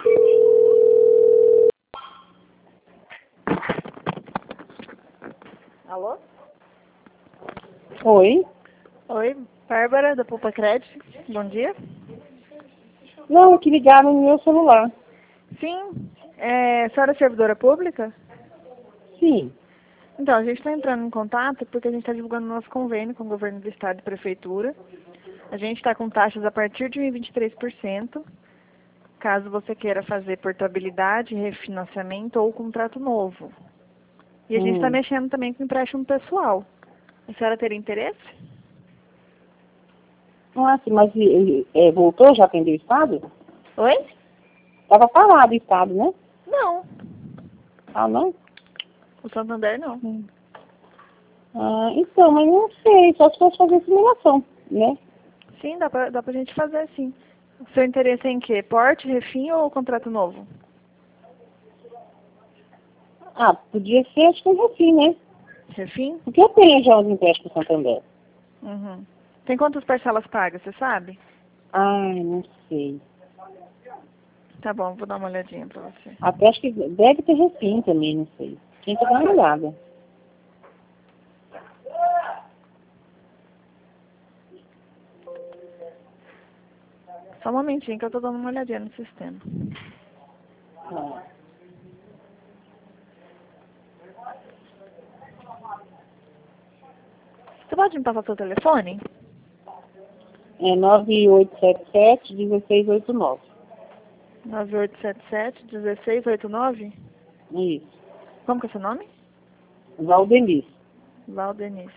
Alô? Oi? Oi, Bárbara, da Poupa Crédito. Bom dia. Não, que ligaram no meu celular. Sim, a senhora é servidora pública? Sim. Então, a gente está entrando em contato porque a gente está divulgando nosso convênio com o governo do estado e prefeitura. A gente está com taxas a partir de 23%, caso você queira fazer portabilidade, refinanciamento ou contrato novo. E a gente está mexendo também com empréstimo pessoal. A senhora teria interesse? Ah, sim, mas voltou, já atendeu o Estado? Oi? Estava parado o Estado, né? Não, Ah, não? o Santander não. Ah, então, mas não sei, só se fosse fazer simulação, né? Sim, dá pra gente fazer sim. O seu interesse é em quê? Porte, refim ou contrato novo? Ah, podia ser, acho que um refim, né? Refim? Porque eu tenho já os empréstimos com o Santander. Uhum. Tem quantas parcelas pagas, você sabe? Ai, não sei. Tá bom, vou dar uma olhadinha pra você. Até acho que deve ter refim também, não sei. Tem que dar uma olhada. Só um momentinho que eu tô dando uma olhadinha no sistema. Ah. Você pode me passar seu telefone? É 9877-1689. 9877-1689? Isso. Como que é seu nome? Valdemir. Valdenice.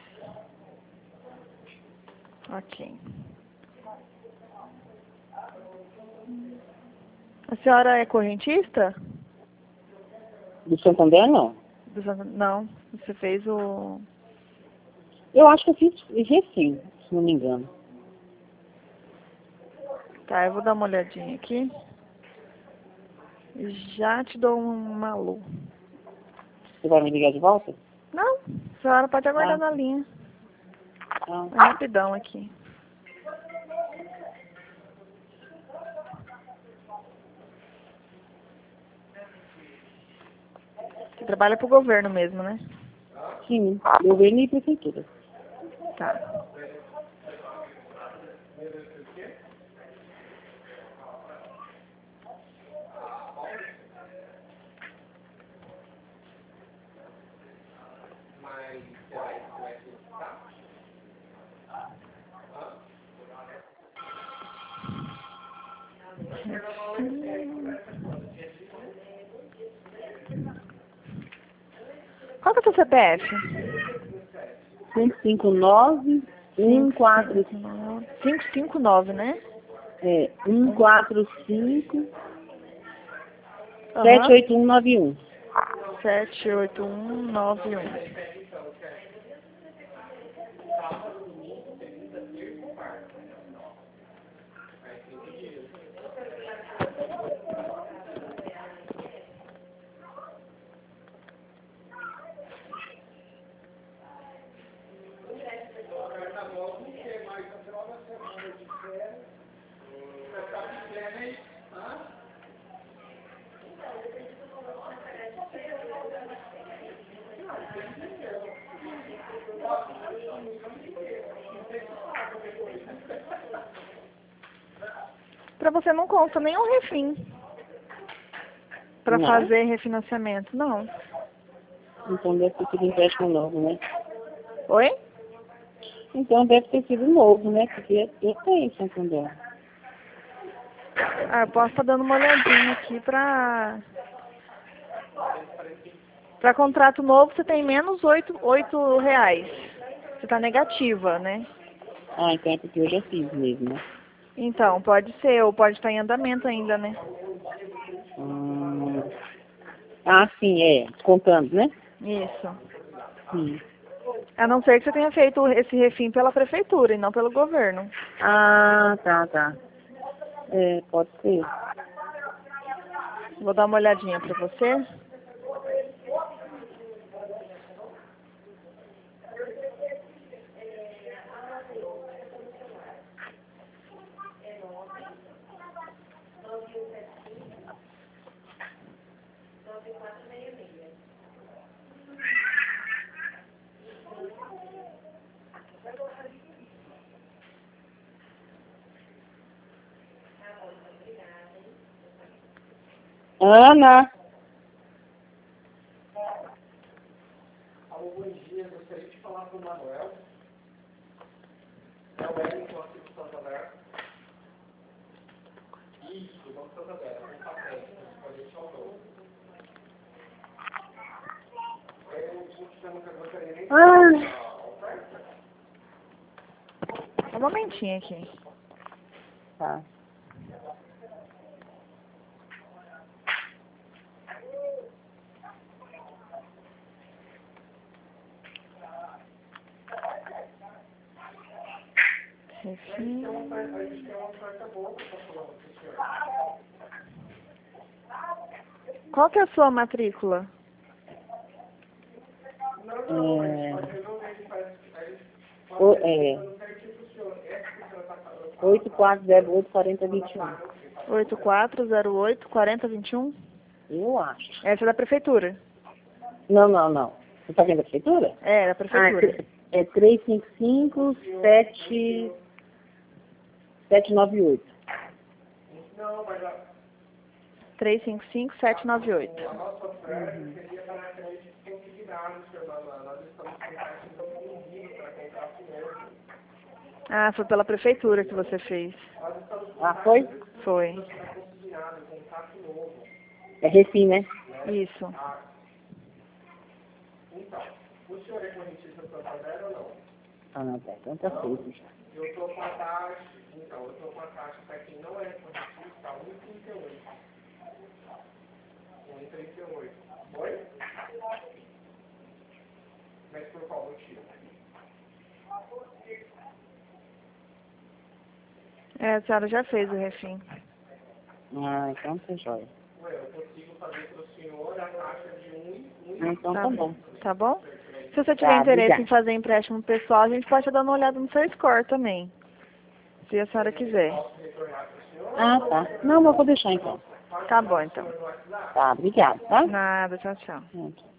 Ok. A senhora é correntista? Do Santander, não. Não, você fez o... Eu acho que eu fiz refim, se não me engano. Tá, eu vou dar uma olhadinha aqui. Já te dou um alô. Você vai me ligar de volta? Não, a senhora pode aguardar Ah, na linha. ah. É rapidão aqui. Você trabalha pro governo mesmo, né? Sim, governo e prefeitura. Tá. Qual que é o seu CPF? 559 145 559, né? 145 Aham. 78191. 78191. Pra você não consta nenhum refim. Pra Não? fazer refinanciamento, não. Então deve ter sido empréstimo novo, né? Oi? Então deve ter sido novo, né? Porque eu tenho Santander. Ah, eu posso estar dando uma olhadinha aqui pra... Pra contrato novo você tem menos oito reais. Você tá negativa, né? Ah, então é porque eu já fiz mesmo, né? Então, pode ser, ou pode estar em andamento ainda, né? Hum. Ah, sim, contando, né? Isso. Sim. A não ser que você tenha feito esse refim pela prefeitura e não pelo governo. Ah, tá. Pode ser. Vou dar uma olhadinha pra você. Ana. Alô, bom dia. Gostaria de falar com o Manuel. É o Wellington aqui do Santander. Isso, vamos para o Santander. Um papel. Pode deixar o nome. Um momentinho aqui. Tá. Refim. Qual que é a sua matrícula? É 8408-4021. 8408-4021? Eu acho. Essa é da prefeitura? Não. Você tá vendo a prefeitura? É, da prefeitura. É 355-798. 355-798. Ah, foi pela prefeitura que você fez. Ah, foi? Foi. É Refim, né? Isso. Então, o senhor é correntista do Santander ou não? Ah, tá. Então tá feito já. Eu estou com a taxa, para quem não é correntista, 1,38. 1,38. Oi? Mas por qual motivo? A senhora já fez o refim. Ah, então tá jóia. Ué, eu consigo fazer para o senhor a taxa de 1,1. Então tá bom. Tá bom? Se você tiver interesse em fazer empréstimo pessoal, a gente pode estar dando uma olhada no seu score também. Se a senhora quiser. Ah, tá. Não, mas vou deixar então. Tá bom, então. Tá, obrigada, tá? Nada, tchau, tchau. Tchau.